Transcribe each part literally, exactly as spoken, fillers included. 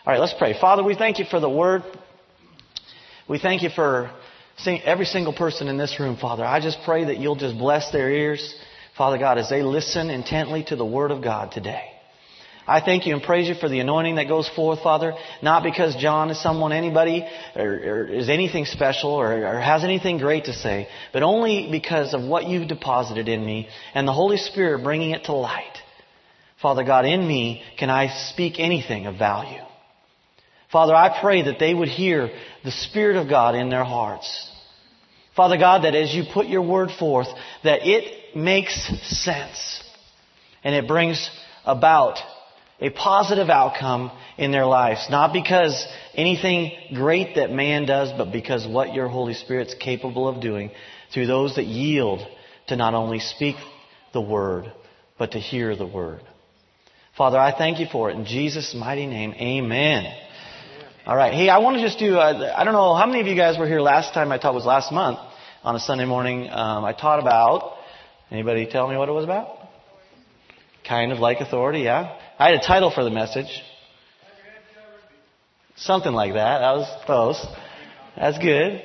All right, let's pray. Father, we thank you for the Word. We thank you for every single person in this room, Father. I just pray that you'll just bless their ears, Father God, as they listen intently to the Word of God today. I thank you and praise you for the anointing that goes forth, Father, not because John is someone, anybody, or, or is anything special or, or has anything great to say, but only because of what you've deposited in me and the Holy Spirit bringing it to light. Father God, in me can I speak anything of value. Father, I pray that they would hear the Spirit of God in their hearts. Father God, that as you put your word forth, that it makes sense and it brings about a positive outcome in their lives. Not because anything great that man does, but because what your Holy Spirit's capable of doing through those that yield to not only speak the word, but to hear the word. Father, I thank you for it. In Jesus' mighty name, amen. All right. Hey, I want to just do, uh, I don't know, how many of you guys were here last time I taught was last month on a Sunday morning. Um, I taught about, anybody tell me what it was about? Kind of like authority, yeah. I had a title for the message. Something like that. That was close. That's good.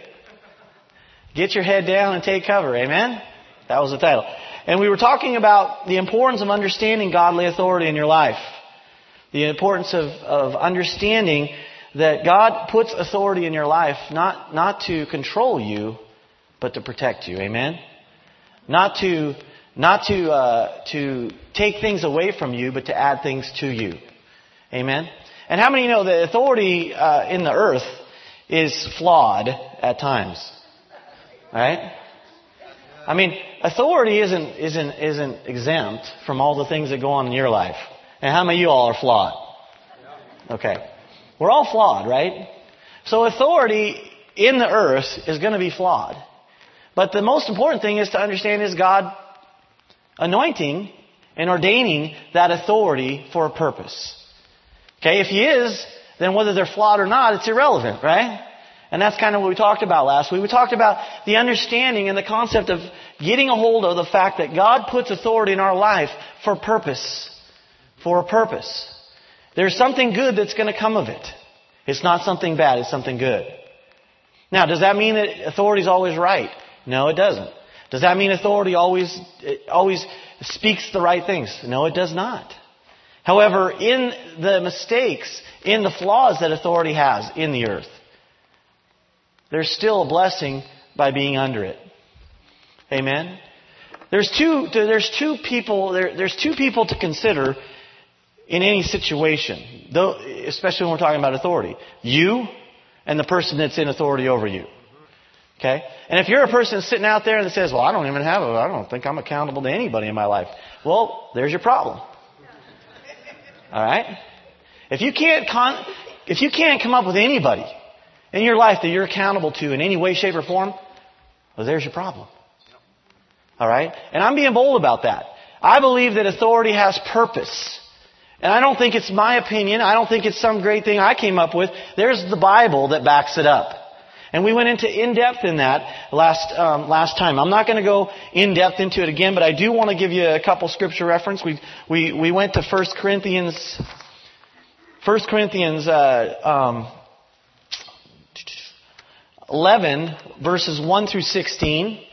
Get your head down and take cover. Amen? That was the title. And we were talking about the importance of understanding godly authority in your life. The importance of, of understanding that God puts authority in your life not, not to control you, but to protect you. Amen? Not to... Not to uh, to take things away from you, but to add things to you. Amen? And how many know that authority uh, in the earth is flawed at times? Right? I mean, authority isn't isn't isn't exempt from all the things that go on in your life. And how many of you all are flawed? Okay. We're all flawed, right? So authority in the earth is going to be flawed. But the most important thing is to understand is God anointing and ordaining that authority for a purpose. Okay, if He is, then whether they're flawed or not, it's irrelevant, right? And that's kind of what we talked about last week. We talked about the understanding and the concept of getting a hold of the fact that God puts authority in our life for purpose. For a purpose. There's something good that's going to come of it. It's not something bad, it's something good. Now, does that mean that authority is always right? No, it doesn't. Does that mean authority always always speaks the right things? No, it does not. However, in the mistakes, in the flaws that authority has in the earth, there's still a blessing by being under it. Amen? There's two, there's two people, there, there's two people to consider in any situation, though, especially when we're talking about authority. You and the person that's in authority over you. Okay? And if you're a person sitting out there that says, well, I don't even have a, I don't think I'm accountable to anybody in my life. Well, there's your problem. All right? If you can't con- if you can't come up with anybody in your life that you're accountable to in any way, shape, or form, well, there's your problem. All right? And I'm being bold about that. I believe that authority has purpose. And I don't think it's my opinion. I don't think it's some great thing I came up with. There's the Bible that backs it up. And we went into in-depth in that last um, last time. I'm not going to go in-depth into it again, but I do want to give you a couple scripture reference. We we we went to First Corinthians, First Corinthians uh, um, eleven, verses one through sixteen.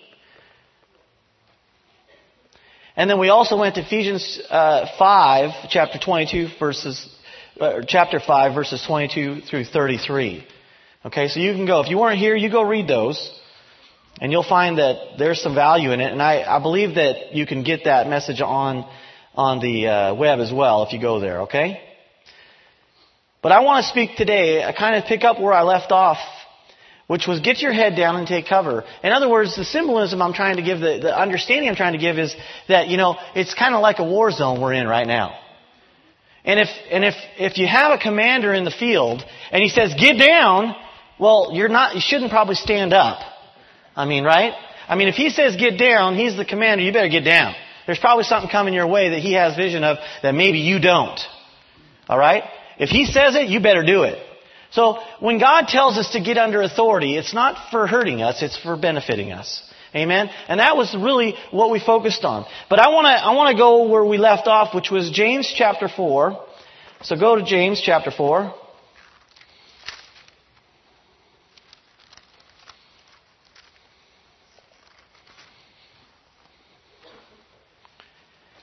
And then we also went to Ephesians uh, five, chapter twenty-two, verses uh, chapter five, verses twenty-two through thirty-three. Okay, so you can go. If you weren't here, you go read those. And you'll find that there's some value in it. And I, I believe that you can get that message on, on the uh, web as well if you go there, okay? But I want to speak today, I kind of pick up where I left off, which was get your head down and take cover. In other words, the symbolism I'm trying to give, the, the understanding I'm trying to give is that, you know, it's kind of like a war zone we're in right now. And if, and if, if you have a commander in the field and he says, get down, well, you're not, you shouldn't probably stand up. I mean, right? I mean, if he says get down, he's the commander, you better get down. There's probably something coming your way that he has vision of that maybe you don't. All right? If he says it, you better do it. So when God tells us to get under authority, it's not for hurting us, it's for benefiting us. Amen? And that was really what we focused on. But I want to I want to go where we left off, which was James chapter four. So go to James chapter four.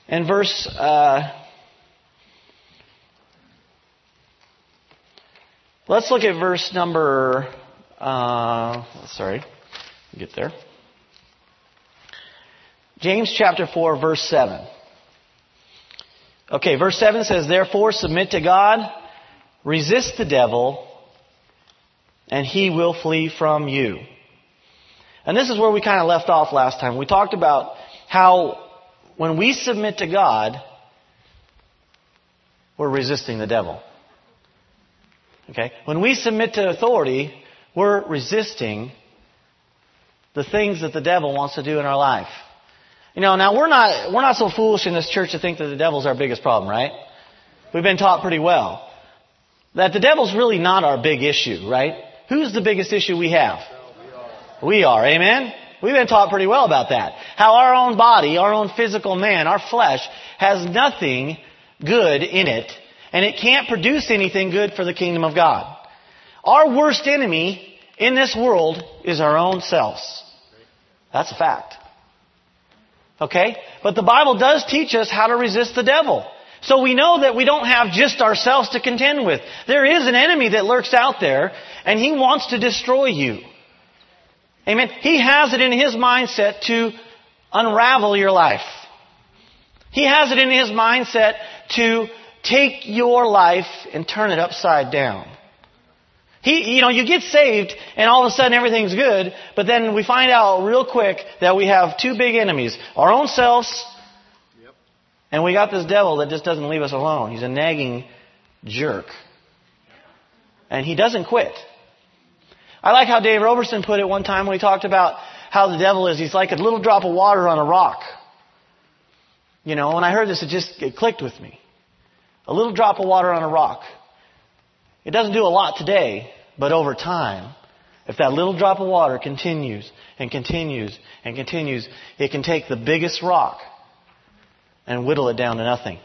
And verse... Uh, let's look at verse number... Uh, sorry, get there. James chapter four, verse seven. Okay, verse seven says, "Therefore submit to God, resist the devil, and he will flee from you." And this is where we kind of left off last time. We talked about how when we submit to God, we're resisting the devil. Okay? When we submit to authority, we're resisting the things that the devil wants to do in our life. You know, now we're not we're not so foolish in this church to think that the devil's our biggest problem, right? We've been taught pretty well that the devil's really not our big issue, right? Who's the biggest issue we have? We are, amen? We've been taught pretty well about that. How our own body, our own physical man, our flesh, has nothing good in it, and it can't produce anything good for the kingdom of God. Our worst enemy in this world is our own selves. That's a fact. Okay? But the Bible does teach us how to resist the devil. So we know that we don't have just ourselves to contend with. There is an enemy that lurks out there, and he wants to destroy you. Amen. He has it in his mindset to unravel your life. He has it in his mindset to take your life and turn it upside down. He, you know, you get saved and all of a sudden everything's good, but then we find out real quick that we have two big enemies. Our own selves, yep. And we got this devil that just doesn't leave us alone. He's a nagging jerk. And he doesn't quit. I like how Dave Roberson put it one time when he talked about how the devil is. He's like a little drop of water on a rock. You know, when I heard this, it just it clicked with me. A little drop of water on a rock. It doesn't do a lot today, but over time, if that little drop of water continues and continues and continues, it can take the biggest rock and whittle it down to nothing.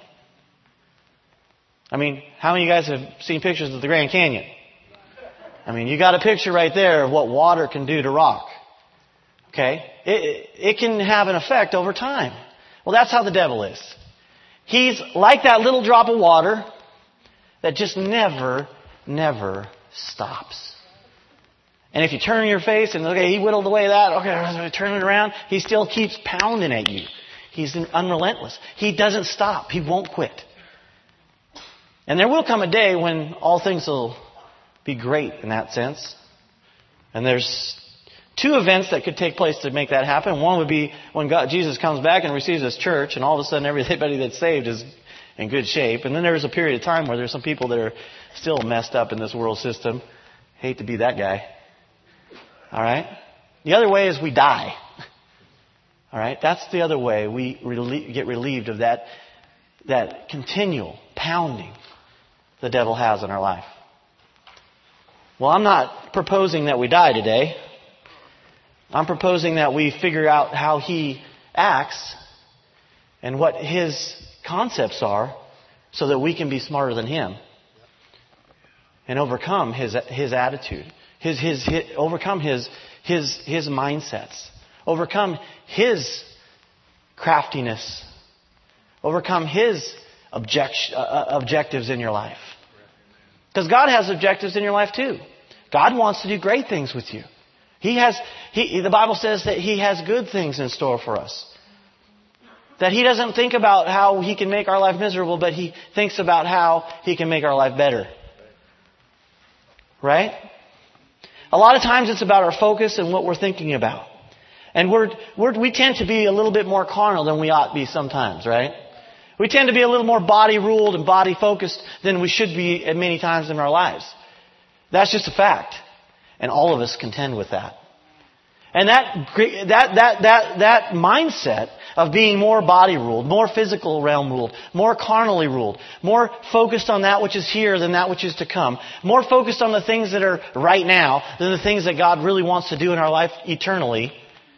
I mean, how many of you guys have seen pictures of the Grand Canyon? I mean, you got a picture right there of what water can do to rock. Okay? It, it can have an effect over time. Well, that's how the devil is. He's like that little drop of water that just never, never stops. And if you turn your face and, okay, he whittled away that, okay, turn it around, he still keeps pounding at you. He's unrelentless. He doesn't stop. He won't quit. And there will come a day when all things will be great in that sense. And there's two events that could take place to make that happen. One would be when God, Jesus comes back and receives His church, and all of a sudden everybody that's saved is in good shape. And then there's a period of time where there's some people that are still messed up in this world system. Hate to be that guy. All right? The other way is we die. All right? That's the other way we relie- get relieved of that, that continual pounding the devil has in our life. Well, I'm not proposing that we die today. I'm proposing that we figure out how he acts and what his concepts are so that we can be smarter than him and overcome his his attitude, his his, his overcome his his his mindsets, overcome his craftiness, overcome his object, uh, objectives in your life. Because God has objectives in your life too. God wants to do great things with you. He has, he, the Bible says that He has good things in store for us. That He doesn't think about how He can make our life miserable, but He thinks about how He can make our life better. Right? A lot of times it's about our focus and what we're thinking about. And we're, we're, we tend to be a little bit more carnal than we ought to be sometimes, right? We tend to be a little more body ruled and body focused than we should be at many times in our lives. That's just a fact. And all of us contend with that. And that, that, that, that, that mindset of being more body ruled, more physical realm ruled, more carnally ruled, more focused on that which is here than that which is to come, more focused on the things that are right now than the things that God really wants to do in our life eternally.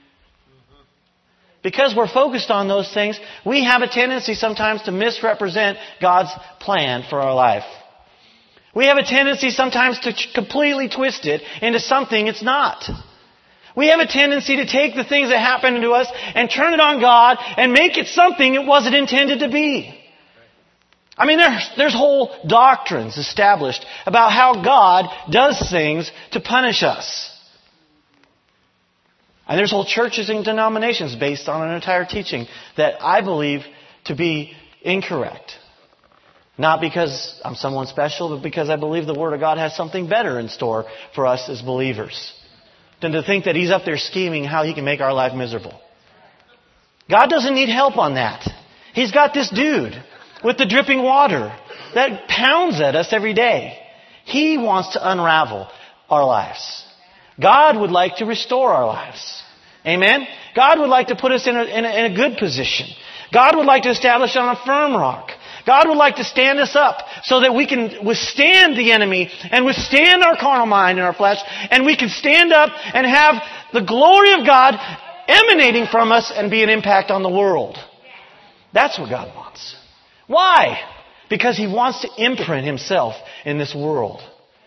Because we're focused on those things, we have a tendency sometimes to misrepresent God's plan for our life. We have a tendency sometimes to completely twist it into something it's not. We have a tendency to take the things that happen to us and turn it on God and make it something it wasn't intended to be. I mean, there's, there's whole doctrines established about how God does things to punish us. And there's whole churches and denominations based on an entire teaching that I believe to be incorrect. Not because I'm someone special, but because I believe the Word of God has something better in store for us as believers than to think that He's up there scheming how He can make our life miserable. God doesn't need help on that. He's got this dude with the dripping water that pounds at us every day. He wants to unravel our lives. God would like to restore our lives. Amen? God would like to put us in a, in a, in a good position. God would like to establish on a firm rock. God would like to stand us up so that we can withstand the enemy and withstand our carnal mind and our flesh, and we can stand up and have the glory of God emanating from us and be an impact on the world. That's what God wants. Why? Because He wants to imprint Himself in this world.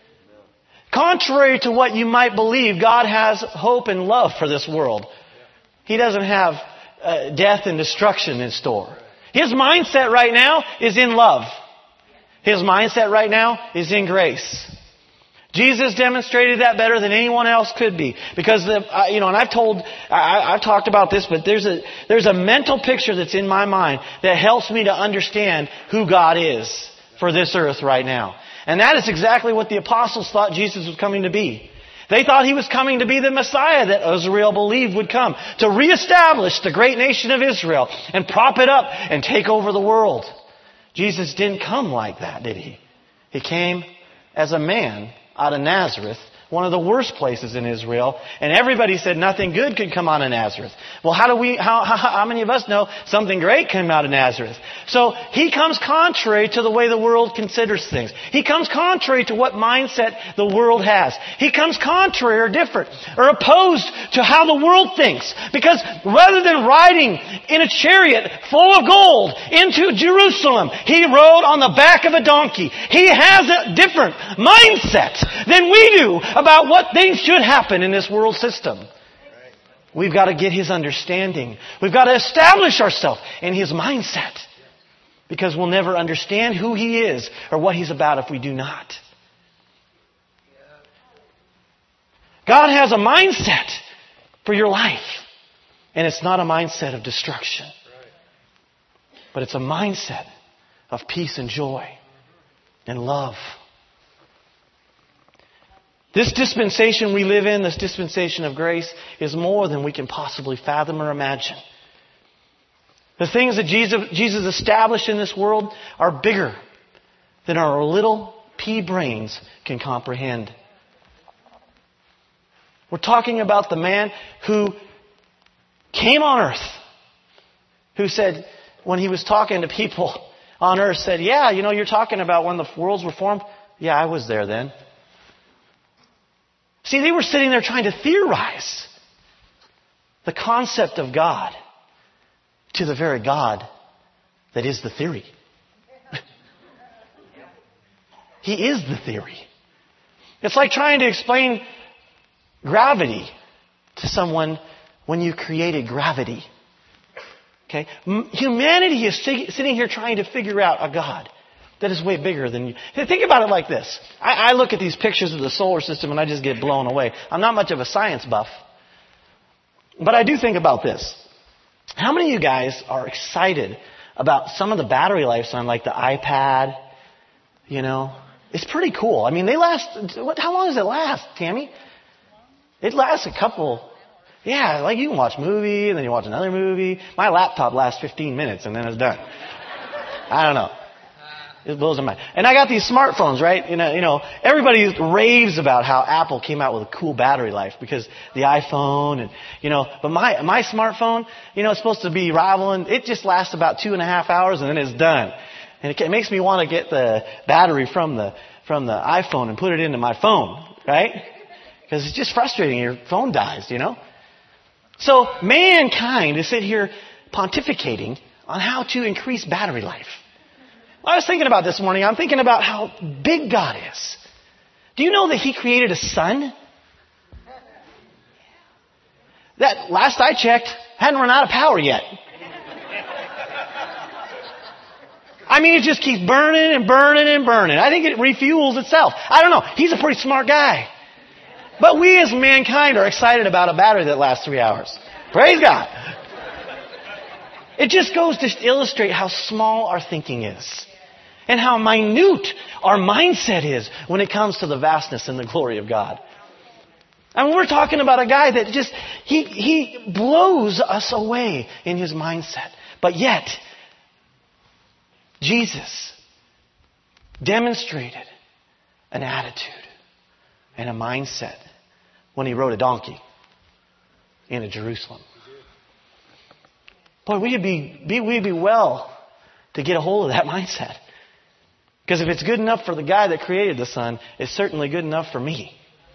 Contrary to what you might believe, God has hope and love for this world. He doesn't have uh, death and destruction in store. His mindset right now is in love. His mindset right now is in grace. Jesus demonstrated that better than anyone else could be. Because, the, uh, you know, and I've told, I, I've talked about this, but there's a, there's a mental picture that's in my mind that helps me to understand who God is for this earth right now. And that is exactly what the apostles thought Jesus was coming to be. They thought He was coming to be the Messiah that Israel believed would come, to reestablish the great nation of Israel and prop it up and take over the world. Jesus didn't come like that, did He? He came as a man out of Nazareth, one of the worst places in Israel, and everybody said nothing good could come out of Nazareth. Well, how do we, how, how, how many of us know something great came out of Nazareth? So He comes contrary to the way the world considers things. He comes contrary to what mindset the world has. He comes contrary or different or opposed to how the world thinks. Because rather than riding in a chariot full of gold into Jerusalem, He rode on the back of a donkey. He has a different mindset than we do about what things should happen in this world system. We've got to get His understanding. We've got to establish ourselves in His mindset. Because we'll never understand who He is or what He's about if we do not. God has a mindset for your life. And it's not a mindset of destruction. But it's a mindset of peace and joy and love. This dispensation we live in, this dispensation of grace, is more than we can possibly fathom or imagine. The things that Jesus, Jesus established in this world are bigger than our little pea brains can comprehend. We're talking about the man who came on earth, who said, when He was talking to people on earth, said, yeah, you know, you're talking about when the worlds were formed. Yeah, I was there then. See, they were sitting there trying to theorize the concept of God to the very God that is the theory. He is the theory. It's like trying to explain gravity to someone when you created gravity. Okay? Humanity is sitting here trying to figure out a God that is way bigger than you. Think about it like this. I, I look at these pictures of the solar system and I just get blown away. I'm not much of a science buff. But I do think about this. How many of you guys are excited about some of the battery life on like the iPad? You know, it's pretty cool. I mean, they last, what, how long does it last, Tammy? It lasts a couple, yeah, like you can watch a movie and then you watch another movie. My laptop lasts fifteen minutes and then it's done. I don't know. It blows my mind. And I got these smartphones, right? You know, you know, everybody raves about how Apple came out with a cool battery life because the iPhone and, you know, but my, my smartphone, you know, it's supposed to be rivaling. It just lasts about two and a half hours and then it's done. And it, it makes me want to get the battery from the, from the iPhone and put it into my phone, right? Because it's just frustrating. Your phone dies, you know? So mankind is sitting here pontificating on how to increase battery life. I was thinking about this morning. I'm thinking about how big God is. Do you know that He created a sun? that last I checked, hadn't run out of power yet. I mean, it just keeps burning and burning and burning. I think it refuels itself. I don't know. He's a pretty smart guy. But we as mankind are excited about a battery that lasts three hours. Praise God. It just goes to illustrate how small our thinking is. And how minute our mindset is when it comes to the vastness and the glory of God. I mean, we're talking about a guy that just, he, he blows us away in his mindset. But yet, Jesus demonstrated an attitude and a mindset when he rode a donkey into Jerusalem. Boy, we'd be, be, we'd be well to get a hold of that mindset. Because if it's good enough for the guy that created the sun, it's certainly good enough for me.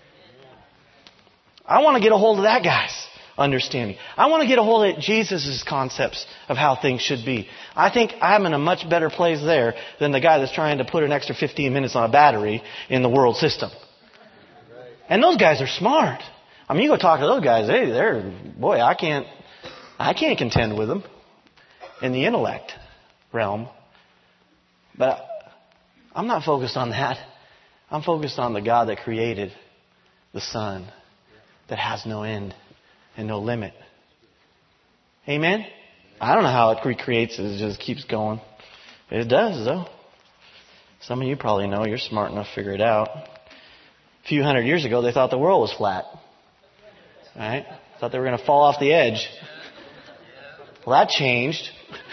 I want to get a hold of that guy's understanding. I want to get a hold of Jesus' concepts of how things should be. I think I'm in a much better place there than the guy that's trying to put an extra fifteen minutes on a battery in the world system. And those guys are smart. I mean, you go talk to those guys, hey, they're, boy, I can't, I can't contend with them in the intellect realm. But I'm not focused on that. I'm focused on the God that created the sun that has no end and no limit. Amen? I don't know how it recreates it. It just keeps going. It does, though. Some of you probably know. You're smart enough to figure it out. A few hundred years ago, they thought the world was flat. Right? Thought they were going to fall off the edge. Well, that changed.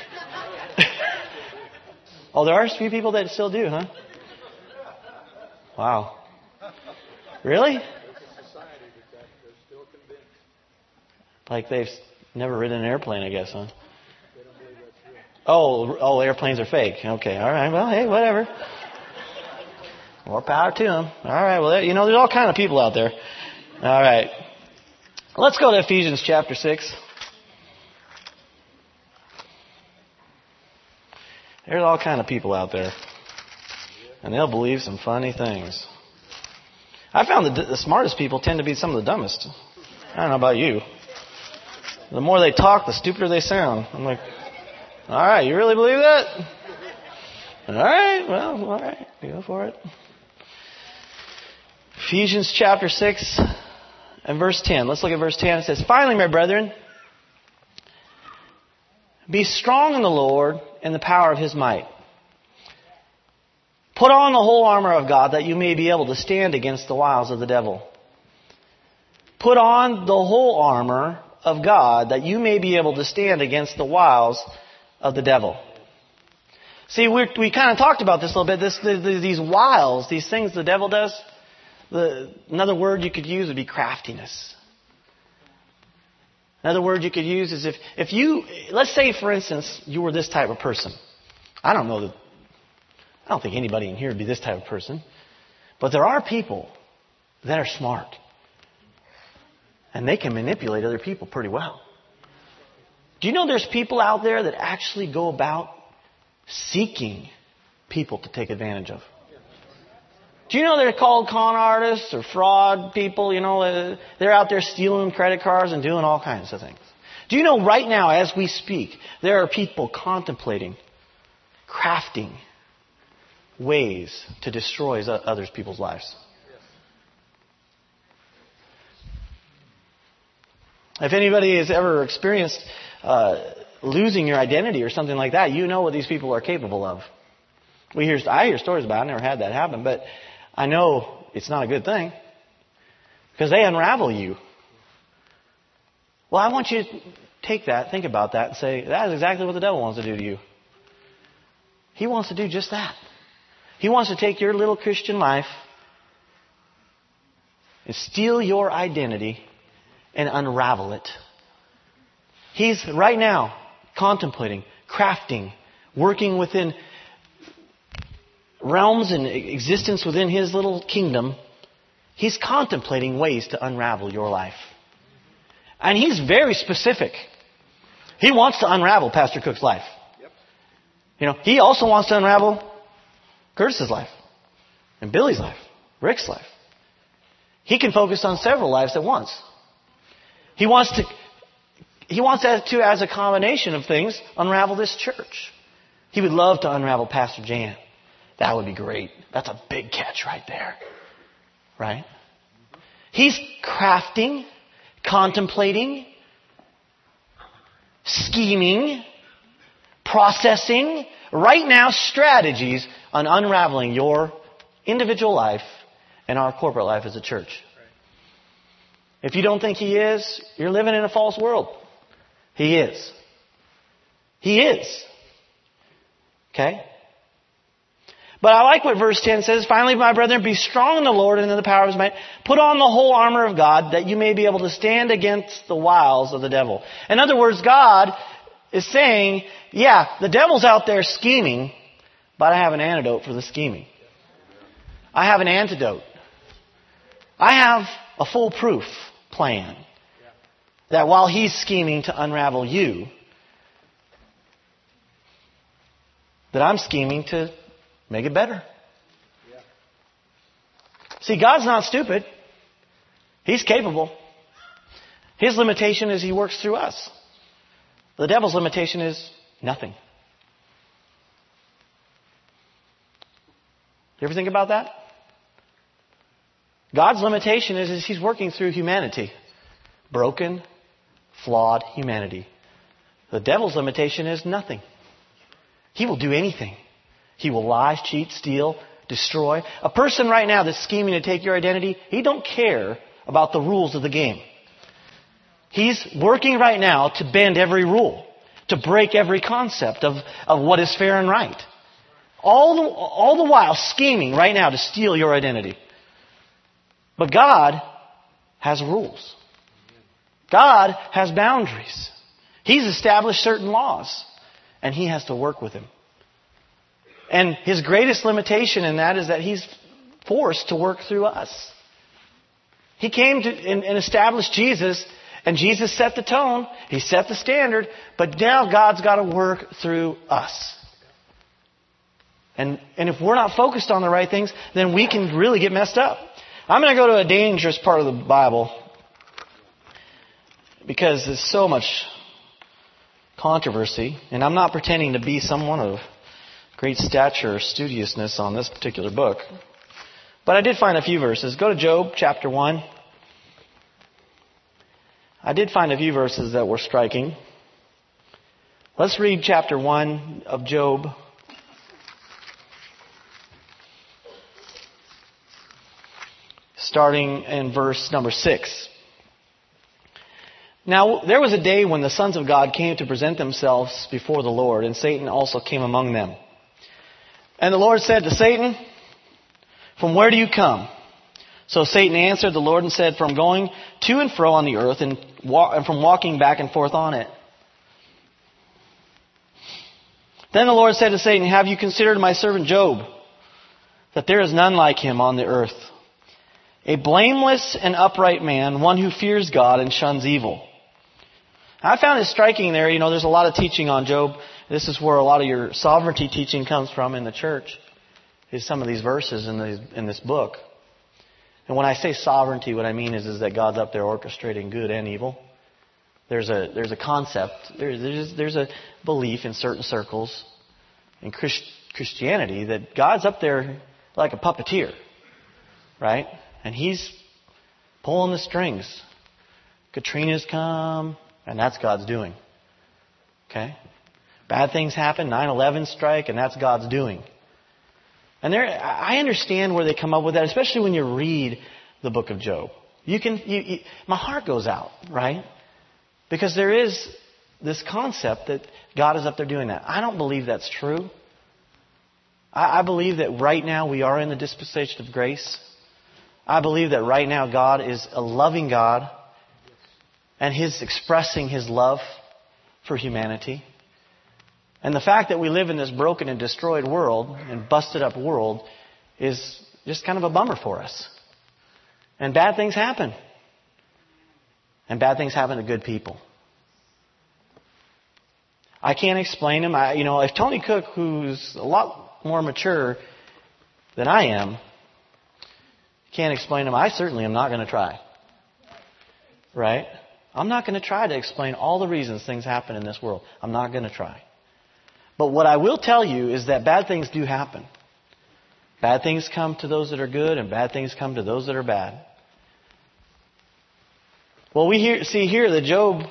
Oh, there are a few people that still do, huh? Wow. Really? Like they've never ridden an airplane, I guess, huh? Oh, oh, airplanes are fake. Okay, all right. Well, hey, whatever. More power to them. All right. Well, you know, there's all kind of people out there. All right. Let's go to Ephesians chapter six. There's all kind of people out there. And they'll believe some funny things. I found that the smartest people tend to be some of the dumbest. I don't know about you. The more they talk, the stupider they sound. I'm like, all right, you really believe that? All right, well, all right, go for it. Ephesians chapter six and verse ten. Let's look at verse ten. It says, finally, my brethren, be strong in the Lord and the power of His might. Put on the whole armor of God that you may be able to stand against the wiles of the devil. Put on the whole armor of God that you may be able to stand against the wiles of the devil. See, we we kind of talked about this a little bit. This, the, the, these wiles, these things the devil does. The, another word you could use would be craftiness. Another word you could use is if, if you, let's say, for instance, you were this type of person. I don't know that, I don't think anybody in here would be this type of person. But there are people that are smart. And they can manipulate other people pretty well. Do you know there's people out there that actually go about seeking people to take advantage of? Do you know they're called con artists or fraud people? You know, they're out there stealing credit cards and doing all kinds of things. Do you know right now, as we speak, there are people contemplating, crafting ways to destroy other people's lives? If anybody has ever experienced uh, losing your identity or something like that, you know what these people are capable of. We hear, I hear stories about it. I never had that happen, but I know it's not a good thing because they unravel you. Well, I want you to take that, think about that, and say, that is exactly what the devil wants to do to you. He wants to do just that. He wants to take your little Christian life and steal your identity and unravel it. He's right now contemplating, crafting, working within realms and existence within his little kingdom. He's contemplating ways to unravel your life. And he's very specific. He wants to unravel Pastor Cook's life. Yep. You know, he also wants to unravel Curtis's life and Billy's life, Rick's life. He can focus on several lives at once. He wants to, he wants us to, as a combination of things, unravel this church. He would love to unravel Pastor Jan. That would be great. That's a big catch right there. Right? He's crafting, contemplating, scheming, processing, right now strategies on unraveling your individual life and our corporate life as a church. If you don't think He is, you're living in a false world. He is. He is. Okay? But I like what verse ten says. Finally, my brethren, be strong in the Lord and in the power of His might. Put on the whole armor of God that you may be able to stand against the wiles of the devil. In other words, God is saying, yeah, the devil's out there scheming, but I have an antidote for the scheming. I have an antidote. I have a foolproof plan that while he's scheming to unravel you, that I'm scheming to make it better. See, God's not stupid. He's capable. His limitation is He works through us. The devil's limitation is nothing. You ever think about that? God's limitation is, is He's working through humanity. Broken, flawed humanity. The devil's limitation is nothing. He will do anything. He will lie, cheat, steal, destroy. A person right now that's scheming to take your identity, he don't care about the rules of the game. He's working right now to bend every rule, to break every concept of, of what is fair and right. All the, all the while scheming right now to steal your identity. But God has rules. God has boundaries. He's established certain laws, and He has to work with them. And His greatest limitation in that is that He's forced to work through us. He came to and, and established Jesus, and Jesus set the tone. He set the standard, but now God's got to work through us. And, and if we're not focused on the right things, then we can really get messed up. I'm going to go to a dangerous part of the Bible because there's so much controversy, and I'm not pretending to be someone of great stature or studiousness on this particular book. But I did find a few verses. Go to Job chapter one. I did find a few verses that were striking. Let's read chapter one of Job. Starting in verse number six. Now, there was a day when the sons of God came to present themselves before the Lord, and Satan also came among them. And the Lord said to Satan, "From where do you come?" So Satan answered the Lord and said, "From going to and fro on the earth and, wa- and from walking back and forth on it." Then the Lord said to Satan, "Have you considered my servant Job, that there is none like him on the earth? A blameless and upright man, one who fears God and shuns evil." I found it striking there. You know, there's a lot of teaching on Job. This is where a lot of your sovereignty teaching comes from in the church, is some of these verses in, the, in this book. And when I say sovereignty, what I mean is, is that God's up there orchestrating good and evil. There's a there's a concept, there's there's, there's a belief in certain circles in Christ, Christianity that God's up there like a puppeteer, right? And He's pulling the strings. Katrina's come, and that's God's doing. Okay? Bad things happen, nine eleven strike, and that's God's doing. And there, I understand where they come up with that, especially when you read the book of Job. You can, you, you, my heart goes out, right? Because there is this concept that God is up there doing that. I don't believe that's true. I, I believe that right now we are in the dispensation of grace. I believe that right now God is a loving God, and He's expressing His love for humanity. And the fact that we live in this broken and destroyed world and busted up world is just kind of a bummer for us. And bad things happen. And bad things happen to good people. I can't explain them. I, you know, if Tony Cook, who's a lot more mature than I am, can't explain them, I certainly am not going to try. Right? I'm not going to try to explain all the reasons things happen in this world. I'm not going to try. But what I will tell you is that bad things do happen. Bad things come to those that are good, and bad things come to those that are bad. Well, we hear, see here that Job,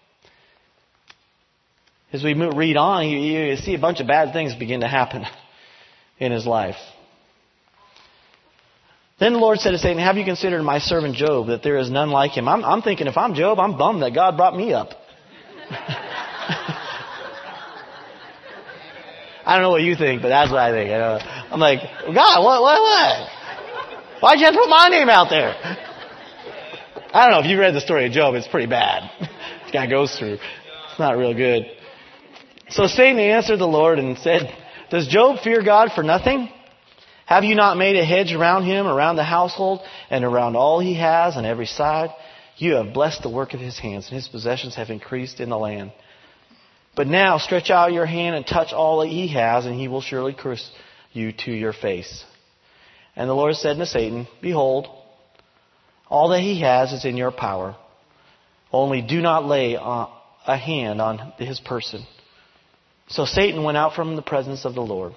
as we move, read on, you, you see a bunch of bad things begin to happen in his life. Then the Lord said to Satan, have you considered my servant Job, that there is none like him? I'm, I'm thinking if I'm Job, I'm bummed that God brought me up. I don't know what you think, but that's what I think. You know? I'm like, God, what, what, what? Why'd you have to put my name out there? I don't know if you read the story of Job. It's pretty bad. This guy goes through. It's not real good. So Satan answered the Lord and said, does Job fear God for nothing? Have you not made a hedge around him, around the household, and around all he has on every side? You have blessed the work of his hands, and his possessions have increased in the land. But now stretch out your hand and touch all that he has, and he will surely curse you to your face. And the Lord said to Satan, behold, all that he has is in your power. Only do not lay a hand on his person. So Satan went out from the presence of the Lord.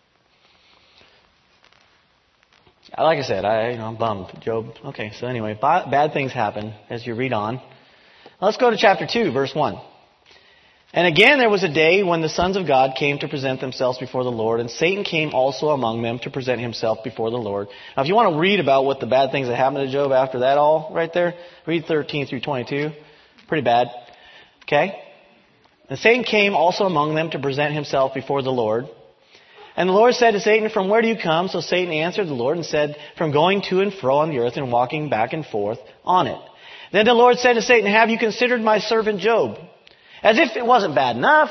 Like I said, I, you know, I'm bummed. Job. Okay, so anyway, bad things happen as you read on. Let's go to chapter two, verse one. And again there was a day when the sons of God came to present themselves before the Lord, and Satan came also among them to present himself before the Lord. Now if you want to read about what the bad things that happened to Job after that all, right there, read thirteen through twenty-two. Pretty bad. Okay? And Satan came also among them to present himself before the Lord. And the Lord said to Satan, from where do you come? So Satan answered the Lord and said, from going to and fro on the earth and walking back and forth on it. Then the Lord said to Satan, have you considered my servant Job? As if it wasn't bad enough.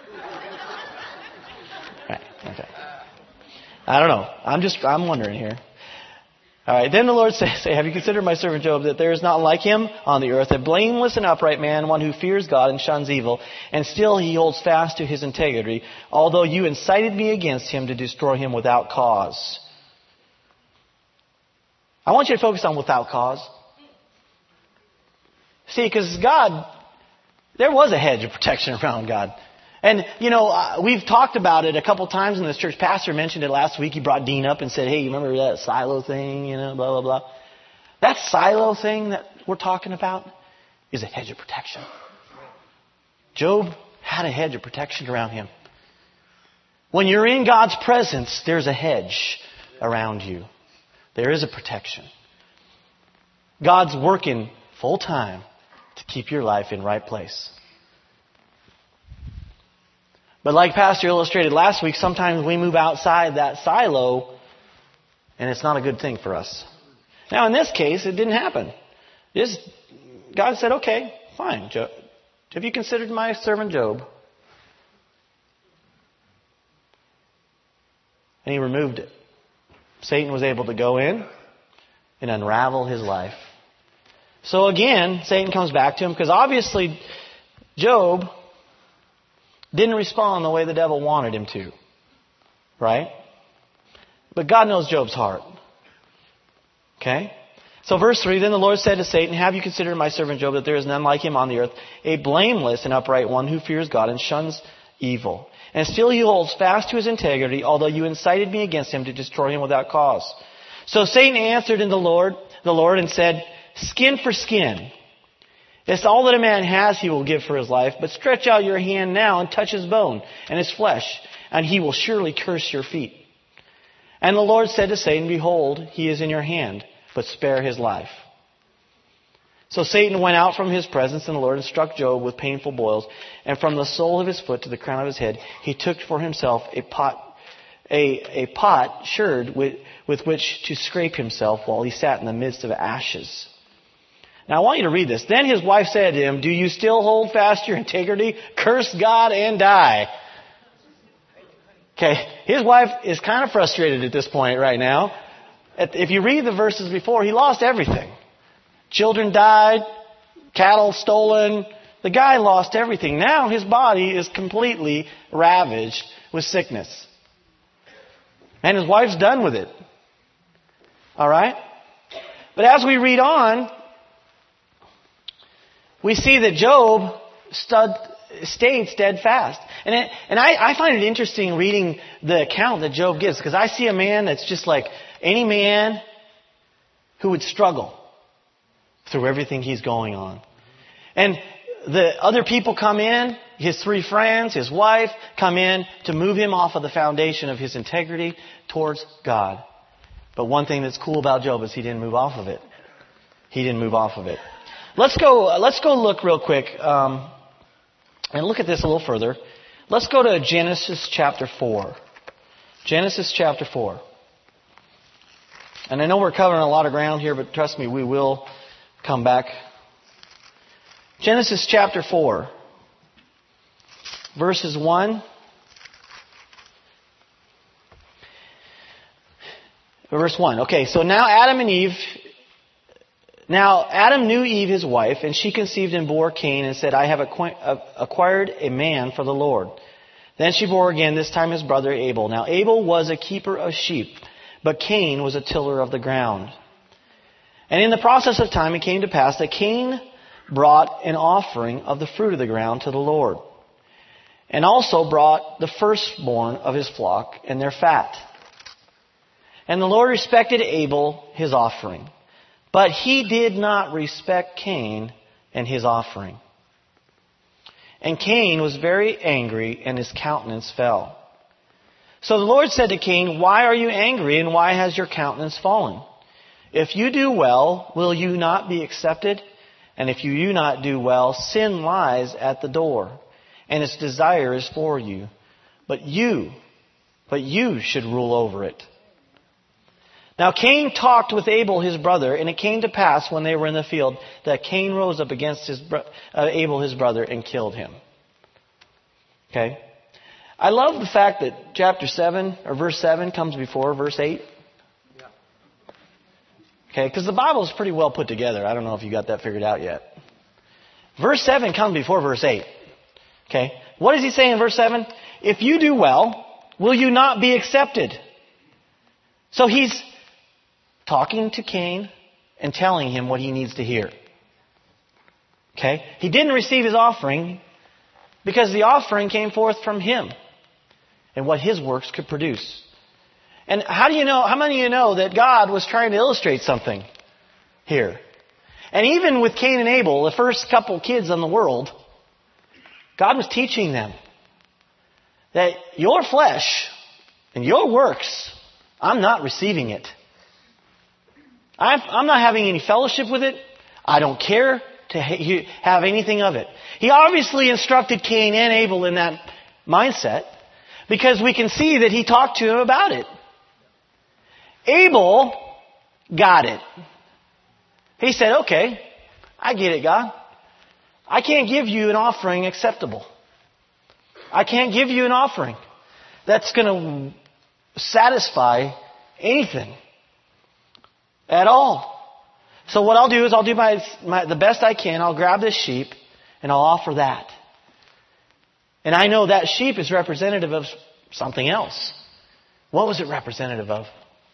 Right, okay. I don't know. I'm just, I'm wondering here. All right. Then the Lord said, have you considered my servant Job, that there is not like him on the earth, a blameless and upright man, one who fears God and shuns evil, and still he holds fast to his integrity, although you incited me against him to destroy him without cause. I want you to focus on without cause. See, because God, there was a hedge of protection around God. And, you know, uh, we've talked about it a couple times in this church. Pastor mentioned it last week. He brought Dean up and said, hey, you remember that silo thing, you know, blah, blah, blah. That silo thing that we're talking about is a hedge of protection. Job had a hedge of protection around him. When you're in God's presence, there's a hedge around you. There is a protection. God's working full time to keep your life in right place. But like Pastor illustrated last week, sometimes we move outside that silo and it's not a good thing for us. Now in this case, it didn't happen. Just, God said, okay, fine. Job, have you considered my servant Job? And he removed it. Satan was able to go in and unravel his life. So again, Satan comes back to him because obviously Job didn't respond the way the devil wanted him to. Right? But God knows Job's heart. Okay? So verse three, then the Lord said to Satan, have you considered my servant Job, that there is none like him on the earth, a blameless and upright one who fears God and shuns evil? And still he holds fast to his integrity, although you incited me against him to destroy him without cause. So Satan answered in the Lord, the Lord and said, skin for skin. It's all that a man has he will give for his life, but stretch out your hand now and touch his bone and his flesh, and he will surely curse your feet. And the Lord said to Satan, behold, he is in your hand, but spare his life. So Satan went out from his presence, and the Lord struck Job with painful boils, and from the sole of his foot to the crown of his head, he took for himself a pot, a, a pot sherd with, with which to scrape himself while he sat in the midst of ashes. Now I want you to read this. Then his wife said to him, do you still hold fast your integrity? Curse God and die. Okay, his wife is kind of frustrated at this point right now. If you read the verses before, he lost everything. Children died, cattle stolen. The guy lost everything. Now his body is completely ravaged with sickness. And his wife's done with it. All right? But as we read on, we see that Job stud, stayed steadfast. And it, and I, I find it interesting reading the account that Job gives, because I see a man that's just like any man who would struggle through everything he's going on. And the other people come in, his three friends, his wife, come in to move him off of the foundation of his integrity towards God. But one thing that's cool about Job is he didn't move off of it. He didn't move off of it. Let's go, let's go look real quick, um, and look at this a little further. Let's go to Genesis chapter four. Genesis chapter four. And I know we're covering a lot of ground here, but trust me, we will come back. Genesis chapter four, verses one. Verse one. Okay, so now Adam and Eve... Now Adam knew Eve his wife, and she conceived and bore Cain and said, I have acquired a man for the Lord. Then she bore again, this time his brother Abel. Now Abel was a keeper of sheep, but Cain was a tiller of the ground. And in the process of time it came to pass that Cain brought an offering of the fruit of the ground to the Lord, and also brought the firstborn of his flock and their fat. And the Lord respected Abel his offering, but he did not respect Cain and his offering. And Cain was very angry, and his countenance fell. So the Lord said to Cain, why are you angry, and why has your countenance fallen? If you do well, will you not be accepted? And if you do not do well, sin lies at the door, and its desire is for you. But you, but you should rule over it. Now Cain talked with Abel his brother, and it came to pass when they were in the field that Cain rose up against his bro- uh, Abel his brother and killed him. Okay? I love the fact that chapter seven, or verse seven, comes before verse eight. Okay, because the Bible is pretty well put together. I don't know if you got that figured out yet. Verse seven comes before verse eight. Okay, what does he say in verse seven? If you do well, will you not be accepted? So he's talking to Cain and telling him what he needs to hear. Okay? He didn't receive his offering because the offering came forth from him and what his works could produce. And how do you know, how many of you know that God was trying to illustrate something here? And even with Cain and Abel, the first couple kids in the world, God was teaching them that your flesh and your works, I'm not receiving it. I'm not having any fellowship with it. I don't care to have anything of it. He obviously instructed Cain and Abel in that mindset because we can see that he talked to him about it. Abel got it. He said, okay, I get it, God. I can't give you an offering acceptable. I can't give you an offering that's going to satisfy anything at all. So what I'll do is I'll do my, my the best I can. I'll grab this sheep and I'll offer that. And I know that sheep is representative of something else. What was it representative of?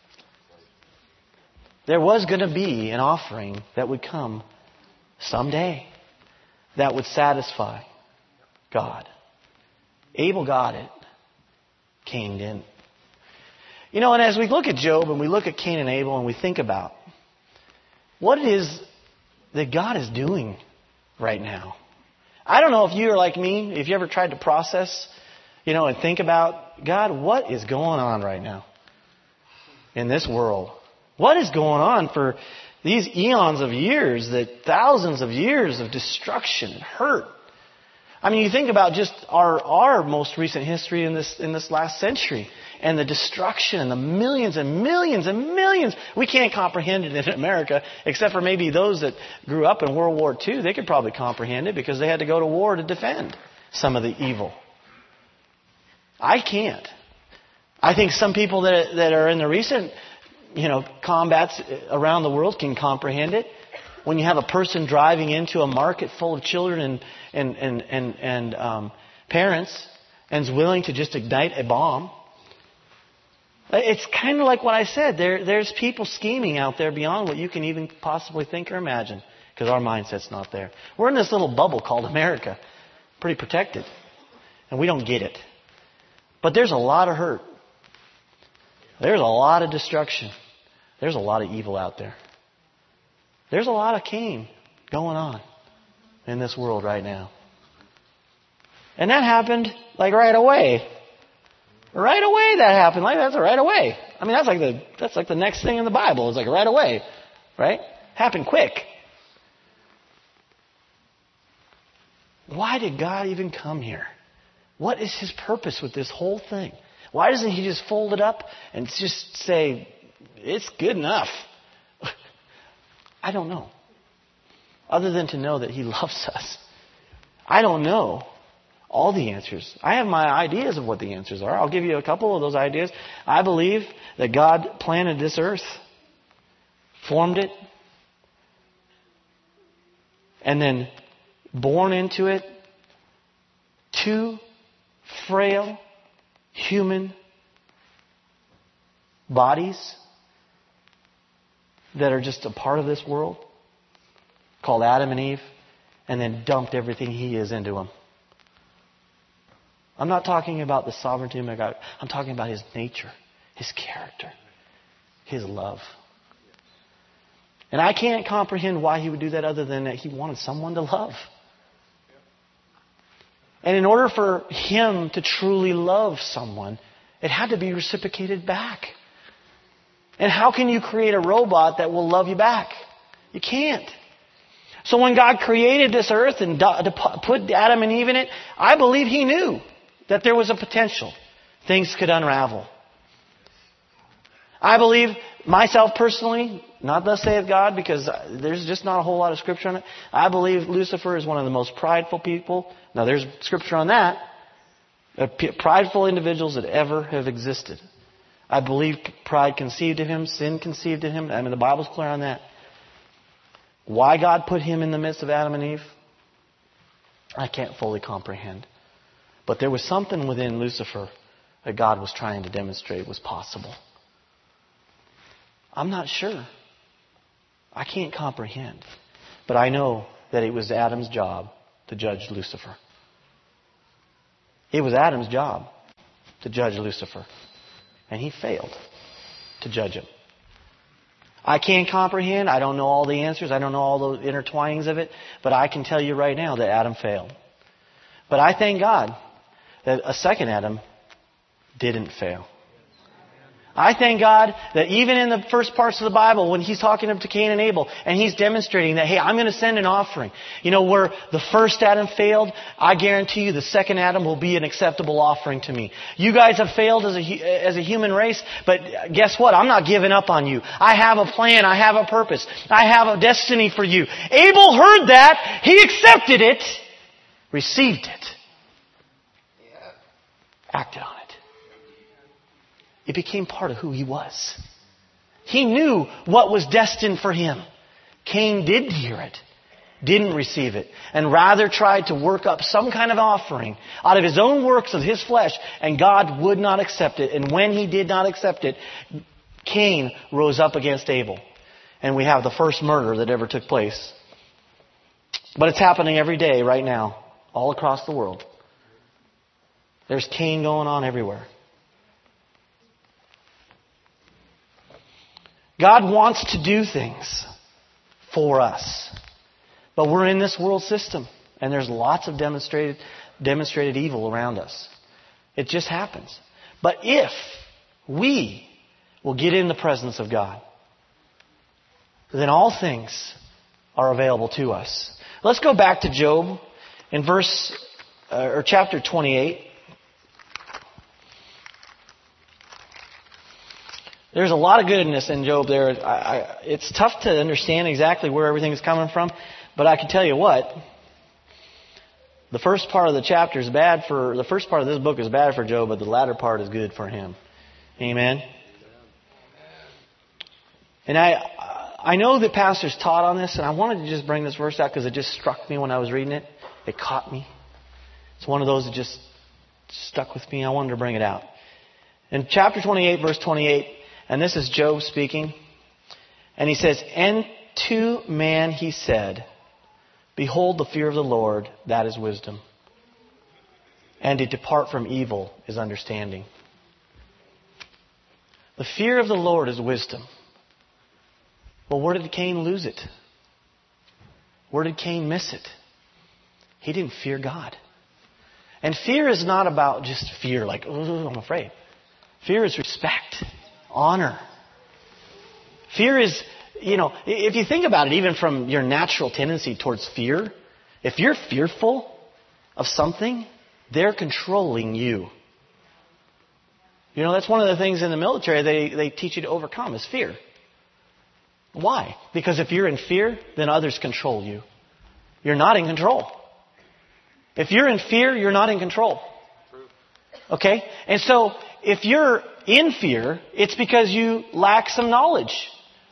There was going to be an offering that would come someday that would satisfy God. Abel got it. Cain didn't. You know, and as we look at Job and we look at Cain and Abel and we think about what it is that God is doing right now. I don't know if you are like me, if you ever tried to process, you know, and think about, God, what is going on right now in this world? What is going on for these eons of years, that thousands of years of destruction and hurt? I mean, you think about just our our most recent history in this in this last century and the destruction and the millions and millions and millions. We can't comprehend it in America, except for maybe those that grew up in World War Two. They could probably comprehend it because they had to go to war to defend some of the evil. I can't. I think some people that that are in the recent, you know, combats around the world can comprehend it. When you have a person driving into a market full of children and and and and, and um, parents and is willing to just ignite a bomb, it's kind of like what I said. There, there's people scheming out there beyond what you can even possibly think or imagine. because our mindset's not there. We're in this little bubble called America, pretty protected, and we don't get it. But there's a lot of hurt. There's a lot of destruction. There's a lot of evil out there. There's a lot of Cain going on in this world right now. And that happened like right away. Right away that happened. Like that's right away. I mean, that's like the that's like the next thing in the Bible. It's like right away. Right? Happened quick. Why did God even come here? What is His purpose with this whole thing? Why doesn't He just fold it up and just say, it's good enough? I don't know. Other than to know that He loves us. I don't know all the answers. I have my ideas of what the answers are. I'll give you a couple of those ideas. I believe that God planted this earth, formed it, and then born into it two frail human bodies that are just a part of this world, called Adam and Eve, and then dumped everything He is into them. I'm not talking about the sovereignty of God. I'm talking about His nature, His character, His love. And I can't comprehend why He would do that other than that He wanted someone to love. And in order for Him to truly love someone, it had to be reciprocated back. And how can you create a robot that will love you back? You can't. So when God created this earth and put Adam and Eve in it, I believe He knew that there was a potential. Things could unravel. I believe, myself personally, not thus saith God, because there's just not a whole lot of scripture on it. I believe Lucifer is one of the most prideful people. Now there's scripture on that. Prideful individuals that ever have existed. I believe pride conceived in him, sin conceived in him. I mean, the Bible's clear on that. Why God put him in the midst of Adam and Eve, I can't fully comprehend. But there was something within Lucifer that God was trying to demonstrate was possible. I'm not sure. I can't comprehend. But I know that it was Adam's job to judge Lucifer. It was Adam's job to judge Lucifer. And he failed to judge him. I can't comprehend. I don't know all the answers. I don't know all the intertwinings of it. But I can tell you right now that Adam failed. But I thank God that a second Adam didn't fail. I thank God that even in the first parts of the Bible, when He's talking to Cain and Abel, and He's demonstrating that, hey, I'm going to send an offering. You know, where the first Adam failed, I guarantee you the second Adam will be an acceptable offering to me. You guys have failed as a, as a human race, but guess what? I'm not giving up on you. I have a plan. I have a purpose. I have a destiny for you. Abel heard that. He accepted it, received it, acted on it. It became part of who he was. He knew what was destined for him. Cain did hear it, didn't receive it, and rather tried to work up some kind of offering out of his own works of his flesh, and God would not accept it. And when He did not accept it, Cain rose up against Abel. And we have the first murder that ever took place. But it's happening every day right now, all across the world. There's Cain going on everywhere. God wants to do things for us. But we're in this world system. And there's lots of demonstrated, demonstrated evil around us. It just happens. But if we will get in the presence of God, then all things are available to us. Let's go back to Job in verse, uh, or chapter twenty-eight. There's a lot of goodness in Job there. I, I, it's tough to understand exactly where everything is coming from. But I can tell you what. The first part of the chapter is bad for... The first part of this book is bad for Job, but the latter part is good for him. Amen? And I I know that pastors taught on this, and I wanted to just bring this verse out because it just struck me when I was reading it. It caught me. It's one of those that just stuck with me. I wanted to bring it out. In chapter twenty-eight, verse twenty-eight... And this is Job speaking. And he says, "And To man he said, behold, the fear of the Lord, that is wisdom. And to depart from evil is understanding. The fear of the Lord is wisdom. Well, where did Cain lose it? Where did Cain miss it? He didn't fear God. And fear is not about just fear, like, oh, I'm afraid. Fear is respect, honor. Fear is, you know, if you think about it, even from your natural tendency towards fear, if you're fearful of something, they're controlling you. You know, that's one of the things in the military they, they teach you to overcome is fear. Why? Because if you're in fear, then others control you. You're not in control. If you're in fear, you're not in control. Okay? And so, if you're in fear, it's because you lack some knowledge.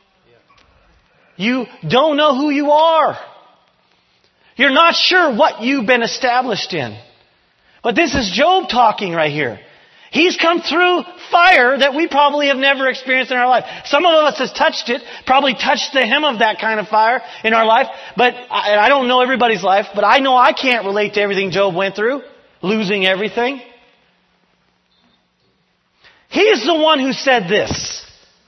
You don't know who you are. You're not sure what you've been established in. But this is Job talking right here. He's come through fire that we probably have never experienced in our life. Some of us has touched it, probably touched the hem of that kind of fire in our life. But I, I don't know everybody's life, but I know I can't relate to everything Job went through, losing everything. He's the one who said this.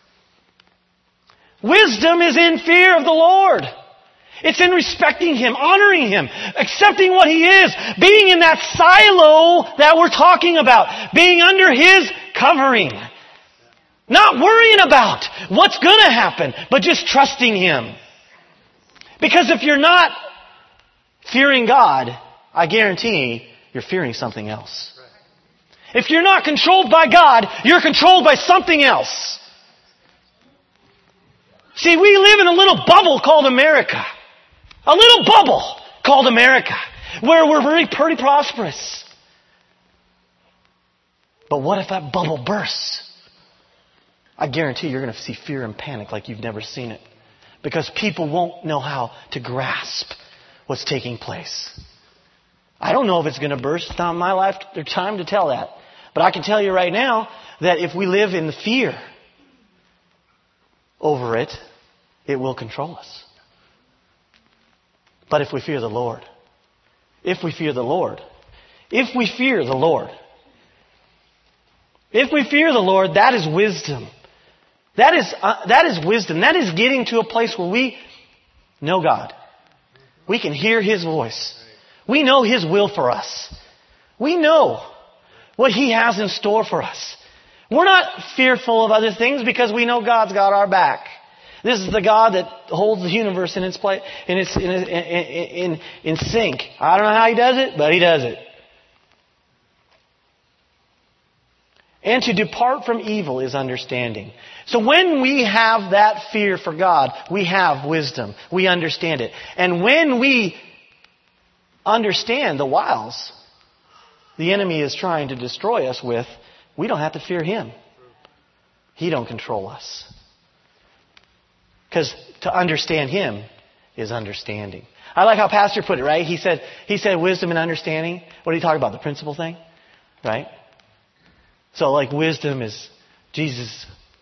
Wisdom is in fear of the Lord. It's in respecting Him, honoring Him, accepting what He is, being in that silo that we're talking about, being under His covering. Not worrying about what's going to happen, but just trusting Him. Because if you're not fearing God, I guarantee you're fearing something else. If you're not controlled by God, you're controlled by something else. See, we live in a little bubble called America. A little bubble called America, where we're very pretty prosperous. But what if that bubble bursts? I guarantee you're going to see fear and panic like you've never seen it. Because people won't know how to grasp what's taking place. I don't know if it's going to burst. It's not my life or time to tell that. But I can tell you right now that if we live in fear over it, it will control us. But if we fear the Lord, if we fear the Lord, if we fear the Lord, if we fear the Lord, that is wisdom. That is, uh, that is wisdom. That is getting to a place where we know God. We can hear His voice. We know His will for us. We know what He has in store for us. We're not fearful of other things because we know God's got our back. This is the God that holds the universe in its place, in its in in, in in sync. I don't know how He does it, but He does it. And to depart from evil is understanding. So when we have that fear for God, we have wisdom. We understand it. And when we understand the wiles the enemy is trying to destroy us with, we don't have to fear him. He don't control us. Because to understand Him is understanding. I like how Pastor put it, right? He said, he said wisdom and understanding. What did he talk about? The principle thing? Right? So like wisdom is Jesus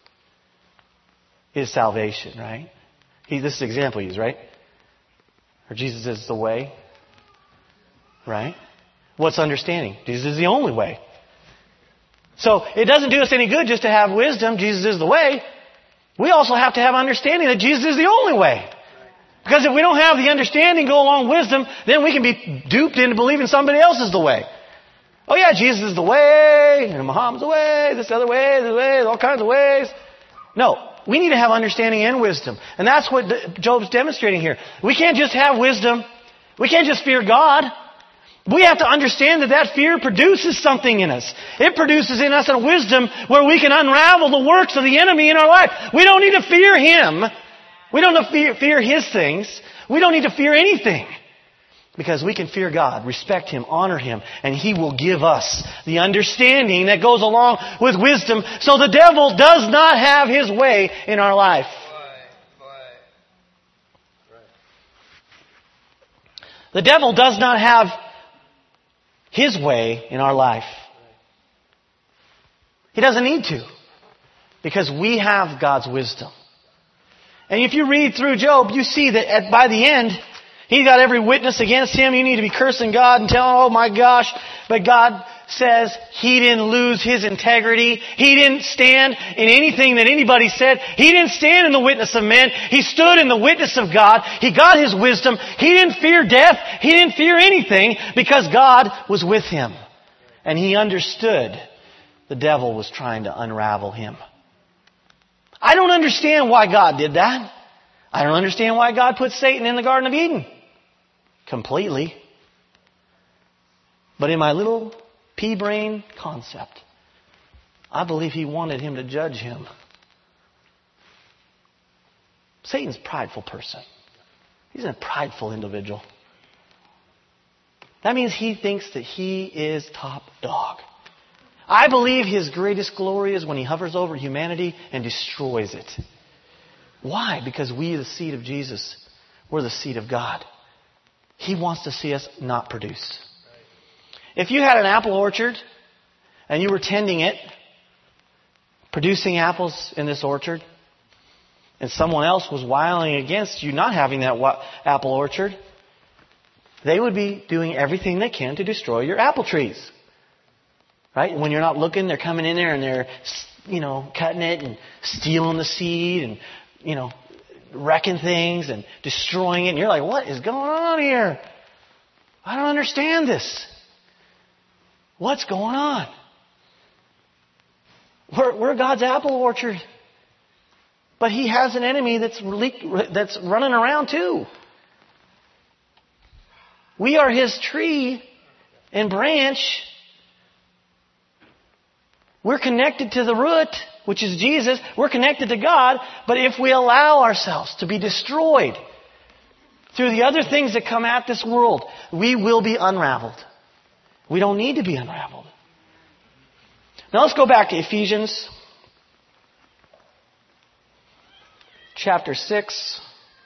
is salvation, right? He, this is the example he used, right? Or Jesus is the way. Right? What's understanding? Jesus is the only way. So it doesn't do us any good just to have wisdom. Jesus is the way. We also have to have understanding that Jesus is the only way. Because if we don't have the understanding go along with wisdom, then we can be duped into believing somebody else is the way. Oh yeah, Jesus is the way, and Muhammad's the way, this other way, this way, all kinds of ways. No, we need to have understanding and wisdom. And that's what Job's demonstrating here. We can't just have wisdom. We can't just fear God. We have to understand that that fear produces something in us. It produces in us a wisdom where we can unravel the works of the enemy in our life. We don't need to fear him. We don't need to fear, fear his things. We don't need to fear anything. Because we can fear God, respect Him, honor Him, and He will give us the understanding that goes along with wisdom so the devil does not have his way in our life. The devil does not have his way in our life. He doesn't need to. Because we have God's wisdom. And if you read through Job, you see that at, by the end, he got every witness against him. You need to be cursing God and telling, oh my gosh. But God says he didn't lose his integrity. He didn't stand in anything that anybody said. He didn't stand in the witness of men. He stood in the witness of God. He got his wisdom. He didn't fear death. He didn't fear anything because God was with him. And he understood the devil was trying to unravel him. I don't understand why God did that. I don't understand why God put Satan in the Garden of Eden. Completely. But in my little pea-brain concept, I believe he wanted him to judge him. Satan's a prideful person. He's a prideful individual. That means he thinks that he is top dog. I believe his greatest glory is when he hovers over humanity and destroys it. Why? Because we are the seed of Jesus. We're the seed of God. He wants to see us not produce. If you had an apple orchard and you were tending it, producing apples in this orchard, and someone else was wiling against you not having that apple orchard, they would be doing everything they can to destroy your apple trees. Right? When you're not looking, they're coming in there and they're, you know, cutting it and stealing the seed and, you know, wrecking things and destroying it. And you're like, what is going on here? I don't understand this. What's going on? We're, we're God's apple orchard. But He has an enemy that's that's running around too. We are His tree and branch. We're connected to the root, which is Jesus. We're connected to God. But if we allow ourselves to be destroyed through the other things that come at this world, we will be unraveled. We don't need to be unraveled. Now let's go back to Ephesians chapter six.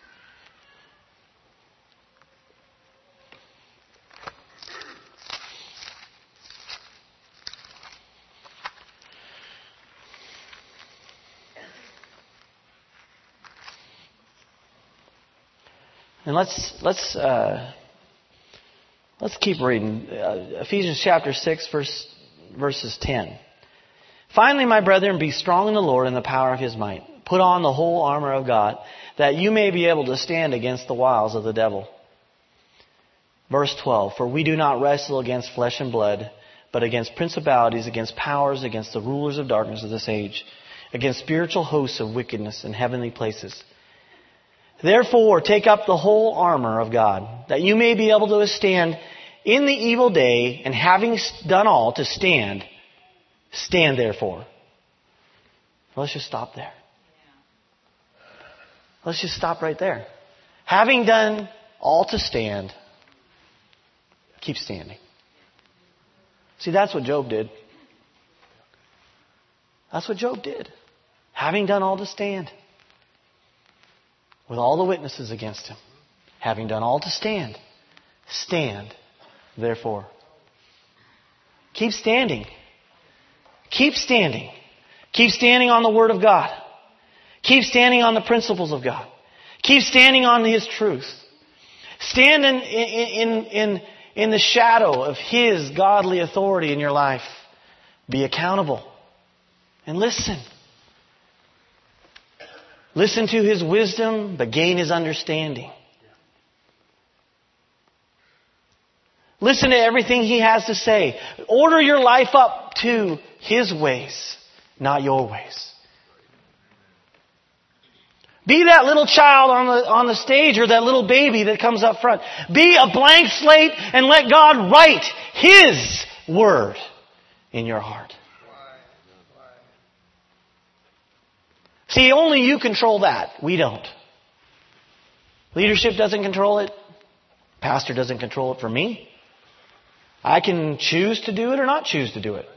And let's let's uh, let's keep reading uh, Ephesians chapter six, verse verses ten. Finally, my brethren, be strong in the Lord and the power of His might. Put on the whole armor of God, that you may be able to stand against the wiles of the devil. Verse twelve. For we do not wrestle against flesh and blood, but against principalities, against powers, against the rulers of darkness of this age, against spiritual hosts of wickedness in heavenly places. Therefore, take up the whole armor of God, that you may be able to withstand in the evil day, and having done all to stand, stand therefore. Let's just stop there. Let's just stop right there. Having done all to stand, keep standing. See, that's what Job did. That's what Job did. Having done all to stand, with all the witnesses against him, having done all to stand, stand, therefore. Keep standing. Keep standing. Keep standing on the Word of God. Keep standing on the principles of God. Keep standing on His truth. Stand in, in, in, in the shadow of His godly authority in your life. Be accountable. And listen. Listen to His wisdom, but gain His understanding. Listen to everything He has to say. Order your life up to His ways, not your ways. Be that little child on the, on the stage, or that little baby that comes up front. Be a blank slate and let God write His Word in your heart. See, only you control that. We don't. Leadership doesn't control it. Pastor doesn't control it for me. I can choose to do it or not choose to do it.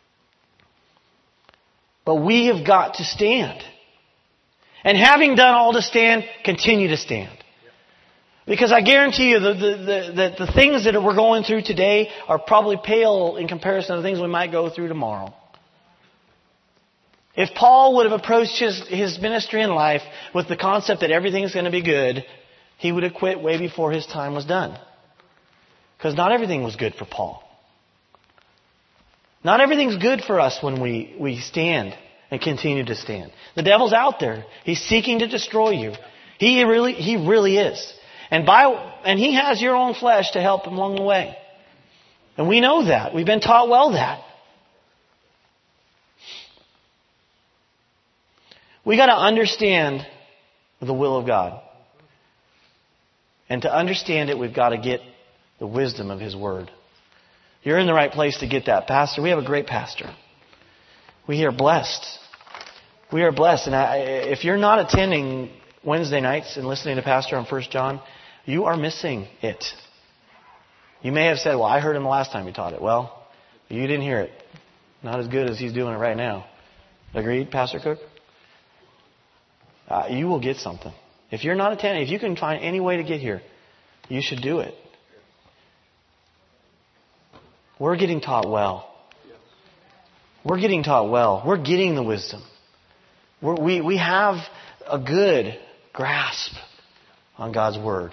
But we have got to stand. And having done all to stand, continue to stand. Because I guarantee you that the, the, the, the things that we're going through today are probably pale in comparison to the things we might go through tomorrow. If Paul would have approached his, his ministry in life with the concept that everything is going to be good, he would have quit way before his time was done. Because not everything was good for Paul. Not everything's good for us when we, we stand and continue to stand. The devil's out there. He's seeking to destroy you. He really, he really is. And by, and he has your own flesh to help him along the way. And we know that. We've been taught well that. We got to understand the will of God. And to understand it, we've got to get the wisdom of His Word. You're in the right place to get that, Pastor. We have a great pastor. We are blessed. We are blessed. And I, if you're not attending Wednesday nights and listening to Pastor on First John, you are missing it. You may have said, well, I heard him the last time he taught it. Well, you didn't hear it. Not as good as he's doing it right now. Agreed, Pastor Cook? Uh, you will get something. If you're not attending, if you can find any way to get here, you should do it. We're getting taught well. We're getting taught well. We're getting the wisdom. We're, we we have a good grasp on God's Word.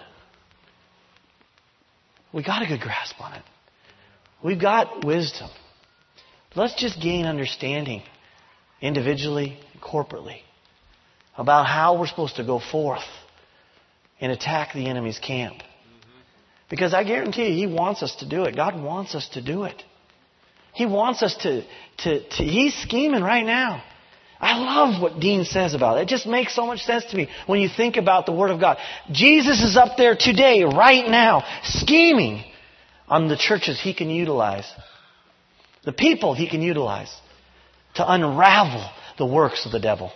We got a good grasp on it. We've got wisdom. Let's just gain understanding individually and corporately about how we're supposed to go forth and attack the enemy's camp. Because I guarantee you, He wants us to do it. God wants us to do it. He wants us to, to, to He's scheming right now. I love what Dean says about it. It just makes so much sense to me when you think about the Word of God. Jesus is up there today, right now, scheming on the churches He can utilize. The people He can utilize to unravel the works of the devil.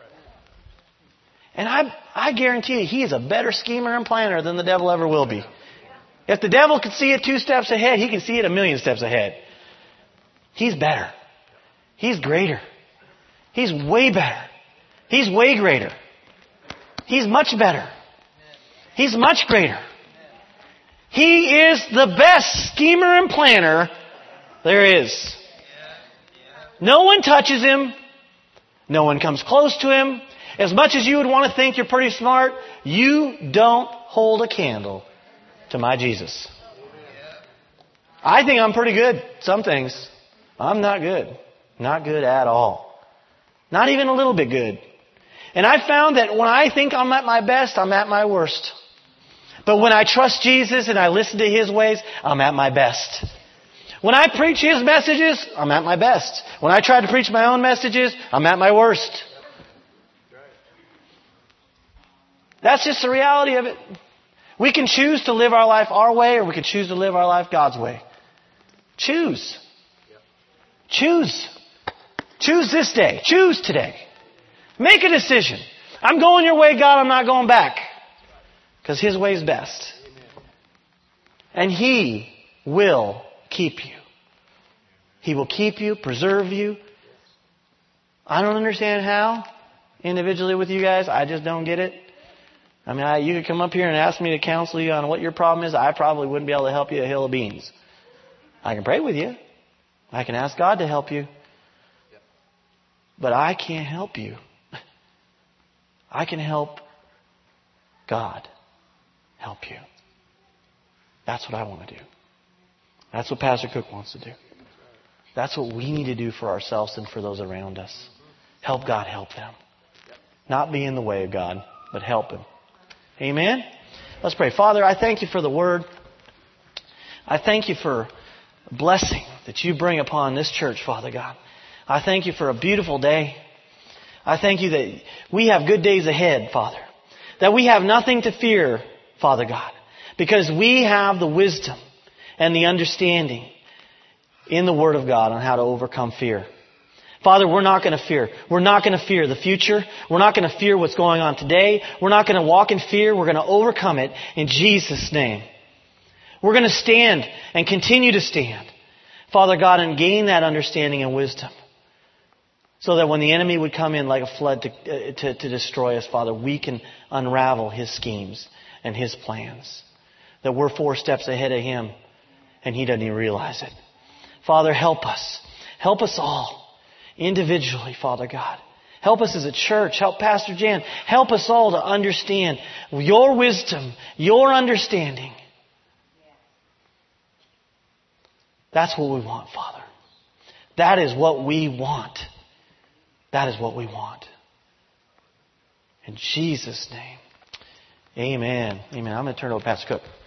And I, I guarantee you, he is a better schemer and planner than the devil ever will be. If the devil could see it two steps ahead, he can see it a million steps ahead. He's better. He's greater. He's way better. He's way greater. He's much better. He's much greater. He is the best schemer and planner there is. No one touches him. No one comes close to him. As much as you would want to think you're pretty smart, you don't hold a candle to my Jesus. I think I'm pretty good. Some things. I'm not good. Not good at all. Not even a little bit good. And I found that when I think I'm at my best, I'm at my worst. But when I trust Jesus and I listen to His ways, I'm at my best. When I preach His messages, I'm at my best. When I try to preach my own messages, I'm at my worst. That's just the reality of it. We can choose to live our life our way, or we can choose to live our life God's way. Choose. Choose. Choose this day. Choose today. Make a decision. I'm going your way, God. I'm not going back. Because His way is best. And He will keep you. He will keep you, preserve you. I don't understand how, individually with you guys. I just don't get it. I mean, I, you could come up here and ask me to counsel you on what your problem is. I probably wouldn't be able to help you a hill of beans. I can pray with you. I can ask God to help you. But I can't help you. I can help God help you. That's what I want to do. That's what Pastor Cook wants to do. That's what we need to do for ourselves and for those around us. Help God help them. Not be in the way of God, but help Him. Amen? Let's pray. Father, I thank You for the Word. I thank You for the blessing that You bring upon this church, Father God. I thank You for a beautiful day. I thank You that we have good days ahead, Father. That we have nothing to fear, Father God. Because we have the wisdom and the understanding in the Word of God on how to overcome fear. Father, we're not going to fear. We're not going to fear the future. We're not going to fear what's going on today. We're not going to walk in fear. We're going to overcome it in Jesus' name. We're going to stand and continue to stand, Father God, and gain that understanding and wisdom. So that when the enemy would come in like a flood to, uh, to, to destroy us, Father, we can unravel his schemes and his plans. That we're four steps ahead of him and he doesn't even realize it. Father, help us. Help us all. individually, Father God. Help us as a church. Help Pastor Jan. Help us all to understand your wisdom, your understanding. That's what we want, Father. That is what we want. That is what we want. In Jesus' name. Amen. Amen. I'm going to turn it over to Pastor Cook.